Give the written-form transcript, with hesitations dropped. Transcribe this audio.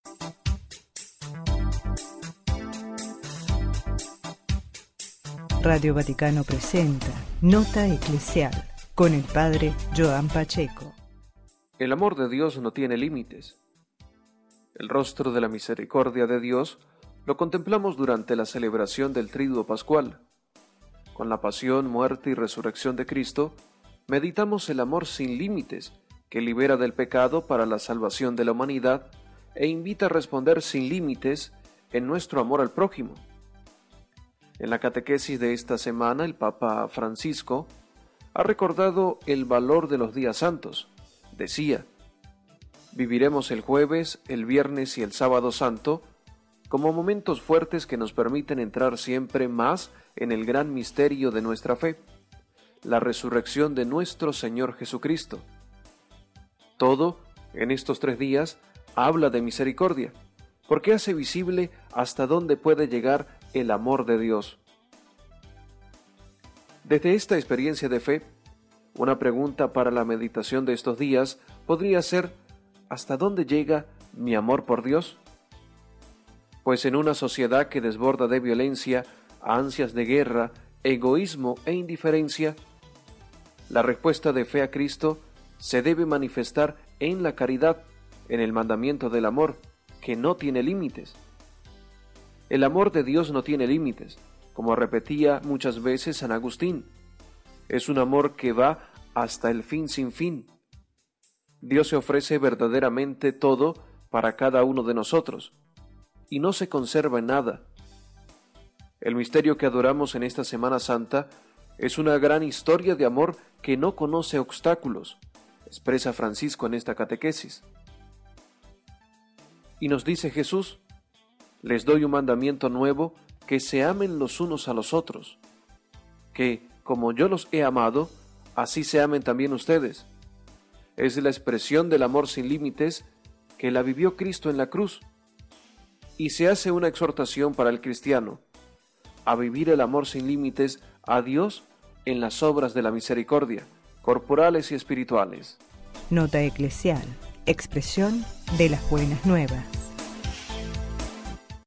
Radio Vaticano presenta Nota Eclesial con el Padre Joan Pacheco. El amor de Dios no tiene límites. El rostro de la misericordia de Dios lo contemplamos durante la celebración del Tríduo Pascual. Con la pasión, muerte y resurrección de Cristo, meditamos el amor sin límites que libera del pecado para la salvación de la humanidad e invita a responder sin límites en nuestro amor al prójimo. En la catequesis de esta semana, el Papa Francisco ha recordado el valor de los días santos. Decía: viviremos el jueves, el viernes y el sábado santo como momentos fuertes que nos permiten entrar siempre más en el gran misterio de nuestra fe, la resurrección de nuestro Señor Jesucristo. Todo, en estos 3 días, habla de misericordia, porque hace visible hasta dónde puede llegar el amor de Dios. Desde esta experiencia de fe, una pregunta para la meditación de estos días podría ser: ¿hasta dónde llega mi amor por Dios? Pues en una sociedad que desborda de violencia, ansias de guerra, egoísmo e indiferencia, la respuesta de fe a Cristo se debe manifestar en la caridad, en el mandamiento del amor, que no tiene límites. El amor de Dios no tiene límites, como repetía muchas veces San Agustín. Es un amor que va hasta el fin sin fin. Dios se ofrece verdaderamente todo para cada uno de nosotros, y no se conserva en nada. El misterio que adoramos en esta Semana Santa es una gran historia de amor que no conoce obstáculos, expresa Francisco en esta catequesis. Y nos dice Jesús: les doy un mandamiento nuevo, que se amen los unos a los otros, que, como yo los he amado, así se amen también ustedes. Es la expresión del amor sin límites que la vivió Cristo en la cruz, y se hace una exhortación para el cristiano a vivir el amor sin límites a Dios en las obras de la misericordia, corporales y espirituales. Nota Eclesial, expresión de las buenas nuevas.